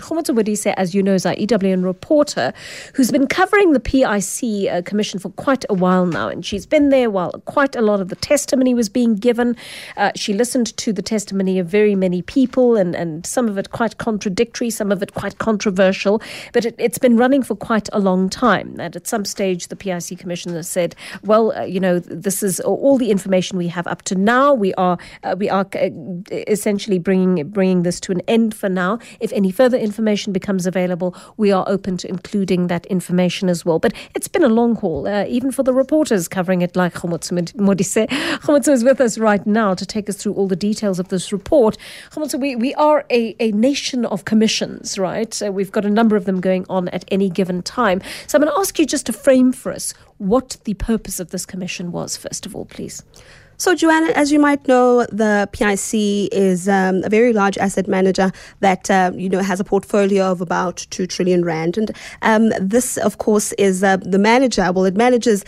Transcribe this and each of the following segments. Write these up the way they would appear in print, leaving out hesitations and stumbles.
Khomotso Modise, as you know, is our EWN reporter who's been covering the PIC Commission for quite a while now. And she's been there while quite a lot of the testimony was being given. She listened to the testimony of very many people, and some of it quite contradictory, some of it quite controversial. But it's been running for quite a long time. And at some stage, the PIC Commissioner said, well, this is all the information we have up to now. We are essentially bringing this to an end for now. If any further information becomes available, we are open to including that information as well. But it's been a long haul, even for the reporters covering it like Khomotso Modise. Khomotso is with us right now to take us through all the details of this report. Khomotso, we are a nation of commissions, right? We've got a number of them going on at any given time. So I'm going to ask you just to frame for us what the purpose of this commission was, first of all, please. So, Joanna, as you might know, the PIC is a very large asset manager that, has a portfolio of about 2 trillion rand. And this, of course, is the manager. Well, it manages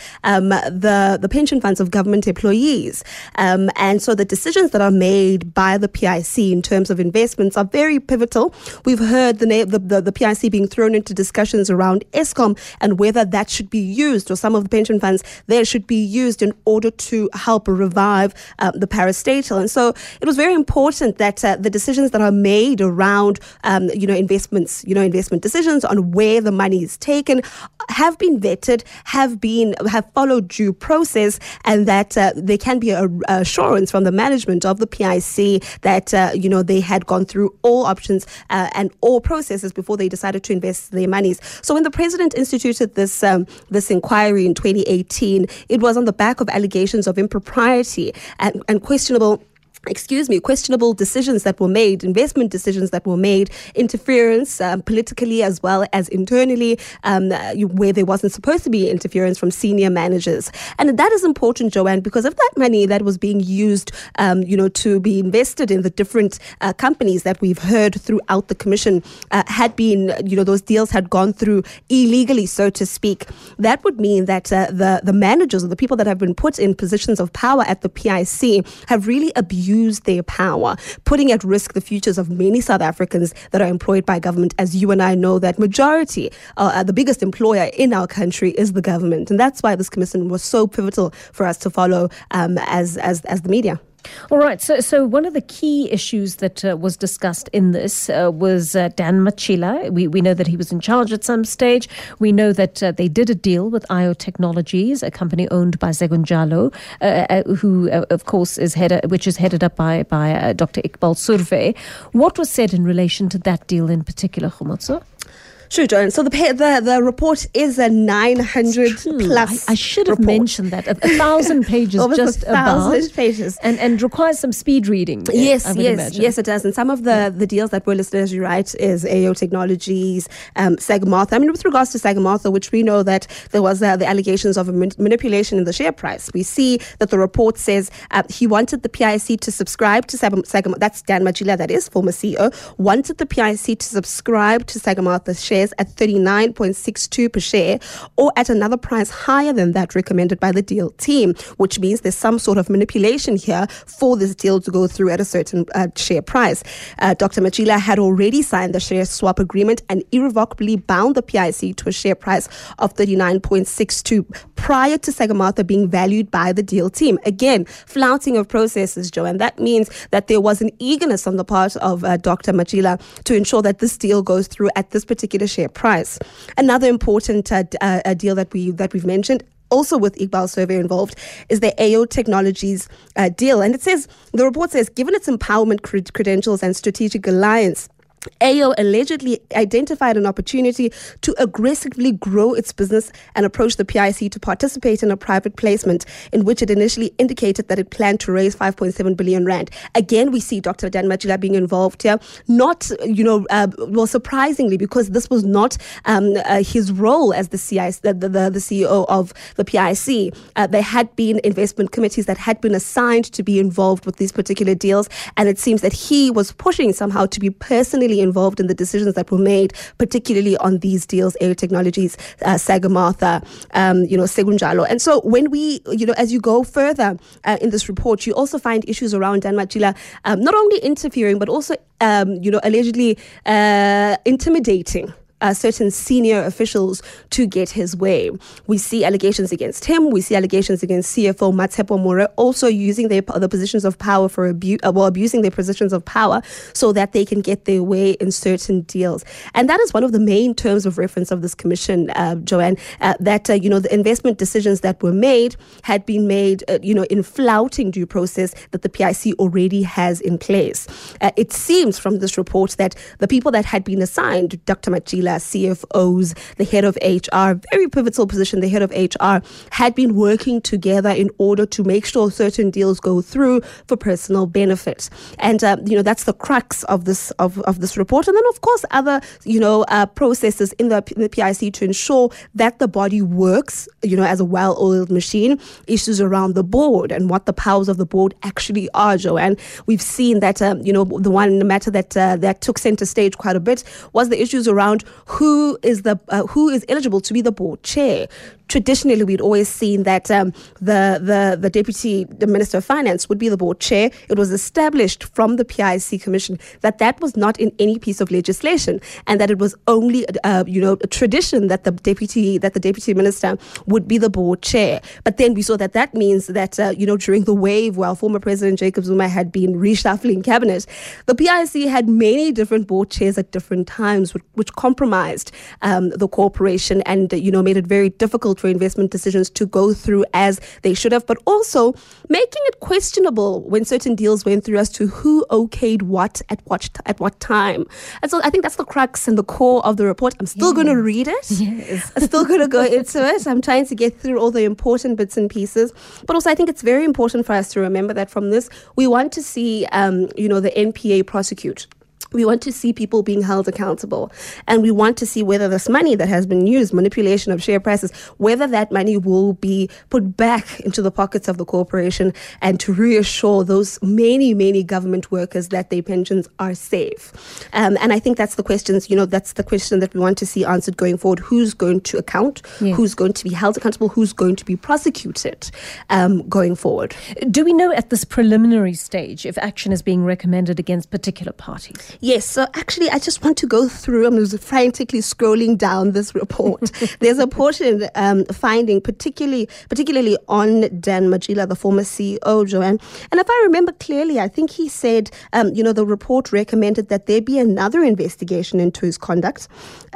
the pension funds of government employees. And so the decisions that are made by the PIC in terms of investments are very pivotal. We've heard the PIC being thrown into discussions around Eskom and whether that should be used, or some of the pension funds there should be used in order to help revive the parastatal. And so it was very important that the decisions that are made around, investment decisions on where the money is taken have been vetted, have followed due process, and that there can be a assurance from the management of the PIC that, they had gone through all options and all processes before they decided to invest their monies. So when the president instituted this inquiry in 2018, it was on the back of allegations of impropriety and questionable decisions that were made, investment decisions that were made, interference politically as well as internally, where there wasn't supposed to be interference from senior managers. And that is important, Joanne, because of that money that was being used, to be invested in the different companies that we've heard throughout the commission had been, those deals had gone through illegally, so to speak. That would mean that the managers or the people that have been put in positions of power at the PIC have really abused their power, putting at risk the futures of many South Africans that are employed by government. As you and I know, that majority, the biggest employer in our country is the government. And that's why this commission was so pivotal for us to follow as the media. All right. So one of the key issues that was discussed in this was Dan Matjila. We know that he was in charge at some stage. We know that they did a deal with IO Technologies, a company owned by Zegunjalo, who, of course, is headed up by Dr. Iqbal Surve. What was said in relation to that deal in particular, Khomotso? Sure, Joanne. So the report is a 900 plus. I should have mentioned that. 1,000 pages, just about. 1,000 pages, and requires some speed reading. Yes, it does. And some of the deals that were listed, as you write, is AO Technologies, Sagamata. I mean, with regards to Sagamata, which we know that there was the allegations of manipulation in the share price. We see that the report says he wanted the PIC to subscribe to Sagamata. That's Dan Matjila, that is former CEO. Wanted the PIC to subscribe to Sagamata's shares at 39.62 per share, or at another price higher than that recommended by the deal team, which means there's some sort of manipulation here for this deal to go through at a certain share price. Dr. Matjila had already signed the share swap agreement and irrevocably bound the PIC to a share price of 39.62 prior to Sagamata being valued by the deal team. Again, flouting of processes, Joe, and that means that there was an eagerness on the part of Dr. Matjila to ensure that this deal goes through at this particular share price. Another important deal that we've mentioned, also with Iqbal Surve involved, is the AO Technologies deal. And the report says, given its empowerment credentials and strategic alliance, AO allegedly identified an opportunity to aggressively grow its business and approached the PIC to participate in a private placement in which it initially indicated that it planned to raise 5.7 billion rand. Again, we see Dr. Dan Matjila being involved here. Not, surprisingly, because this was not his role as the CEO of the PIC. There had been investment committees that had been assigned to be involved with these particular deals, and it seems that he was pushing somehow to be personally personally involved in the decisions that were made, particularly on these deals, Air Technologies, Sagarmatha, Segunjalo. And so when we, as you go further in this report, you also find issues around Dan Matjila not only interfering, but also, allegedly intimidating certain senior officials to get his way. We see allegations against him. We see allegations against CFO Matshepo More also using the positions of power for abusing their positions of power so that they can get their way in certain deals. And that is one of the main terms of reference of this commission, Joanne, that the investment decisions that were made had been made, in flouting due process that the PIC already has in place. It seems from this report that the people that had been assigned, Dr. Matjila, CFOs, the head of HR, very pivotal position, the head of HR, had been working together in order to make sure certain deals go through for personal benefit. And, that's the crux of this report. And then, of course, other, processes in the PIC to ensure that the body works, as a well-oiled machine. Issues around the board and what the powers of the board actually are, Joanne. We've seen that, the one matter that took center stage quite a bit was the issues around who is eligible to be the board chair. Traditionally, we'd always seen that the Deputy Minister of Finance would be the board chair. It was established from the PIC Commission that was not in any piece of legislation, and that it was only a tradition that the Deputy Minister would be the board chair. But then we saw that means that during the wave, while former President Jacob Zuma had been reshuffling cabinet, the PIC had many different board chairs at different times, which compromised the corporation and made it very difficult for investment decisions to go through as they should have, but also making it questionable when certain deals went through as to who okayed what at what time. And so I think that's the crux and the core of the report. I'm still going to read it. Yes. I'm still going to go into it. I'm trying to get through all the important bits and pieces. But also I think it's very important for us to remember that from this, we want to see, the NPA prosecute. We want to see people being held accountable, and we want to see whether this money that has been used, manipulation of share prices, whether that money will be put back into the pockets of the corporation and to reassure those many, many government workers that their pensions are safe. And I think that's the questions, that's the question that we want to see answered going forward. Who's going to account? Yeah. Who's going to be held accountable? Who's going to be prosecuted going forward? Do we know at this preliminary stage if action is being recommended against particular parties? Yes, so actually I just want to go through, I'm frantically scrolling down this report. There's a portion finding particularly on Dan Matjila, the former CEO, Joanne. And if I remember clearly, I think he said, the report recommended that there be another investigation into his conduct.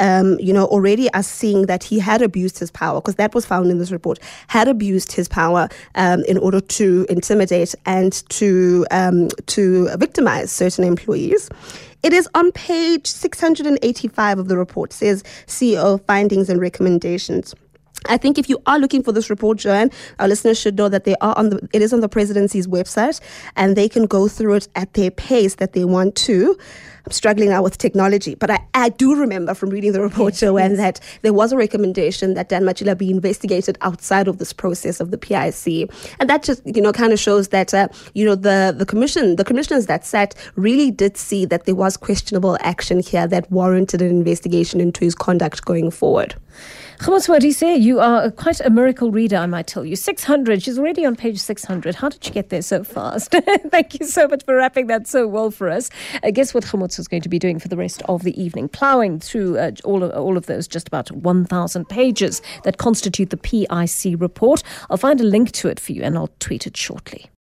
Already us seeing that he had abused his power, because that was found in this report, had abused his power in order to intimidate and to victimize certain employees. It is on page 685 of the report, says CEO findings and recommendations. I think if you are looking for this report, Joanne, our listeners should know that it is on the presidency's website, and they can go through it at their pace that they want to. I'm struggling now with technology, but I do remember from reading the report, Joanne, that there was a recommendation that Dan Matjila be investigated outside of this process of the PIC. And that just, kind of shows that, the commissioners that sat really did see that there was questionable action here that warranted an investigation into his conduct going forward. Kgomotso Modise, you are quite a miracle reader, I might tell you. 600, she's already on page 600. How did you get there so fast? Thank you so much for wrapping that so well for us. Guess what Kgomotso is going to be doing for the rest of the evening? Plowing through all of those just about 1,000 pages that constitute the PIC report. I'll find a link to it for you and I'll tweet it shortly.